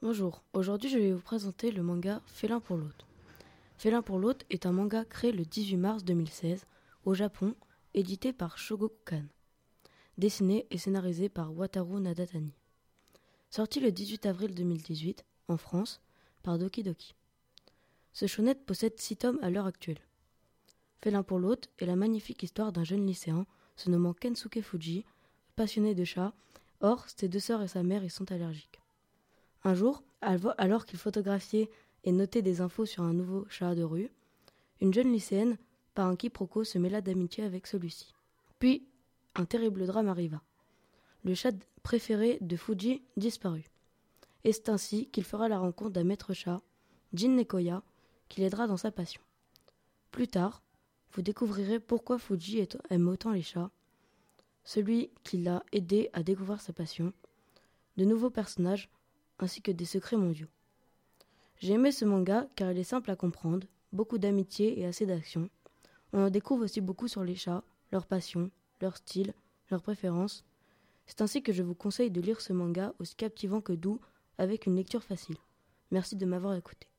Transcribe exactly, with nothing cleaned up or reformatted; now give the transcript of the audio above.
Bonjour, aujourd'hui je vais vous présenter le manga Félin pour l'Hôte. Félin pour l'Hôte est un manga créé le dix-huit mars deux mille seize au Japon, édité par Shogakukan, dessiné et scénarisé par Wataru Nadatani. Sorti le dix-huit avril deux mille dix-huit en France par Doki Doki. Ce shonen possède six tomes à l'heure actuelle. Félin pour l'Hôte est la magnifique histoire d'un jeune lycéen se nommant Kensuke Fuji, passionné de chats. Or, ses deux sœurs et sa mère y sont allergiques. Un jour, alors qu'il photographiait et notait des infos sur un nouveau chat de rue, une jeune lycéenne, par un quiproquo, se mêla d'amitié avec celui-ci. Puis, un terrible drame arriva. Le chat préféré de Fuji disparut. Et c'est ainsi qu'il fera la rencontre d'un maître chat, Jin Nekoya, qui l'aidera dans sa passion. Plus tard, vous découvrirez pourquoi Fuji aime autant les chats, celui qui l'a aidé à découvrir sa passion, de nouveaux personnages, ainsi que des secrets mondiaux. J'ai aimé ce manga car il est simple à comprendre, beaucoup d'amitié et assez d'action. On en découvre aussi beaucoup sur les chats, leur passion, leur style, leurs préférences. C'est ainsi que je vous conseille de lire ce manga aussi captivant que doux, avec une lecture facile. Merci de m'avoir écouté.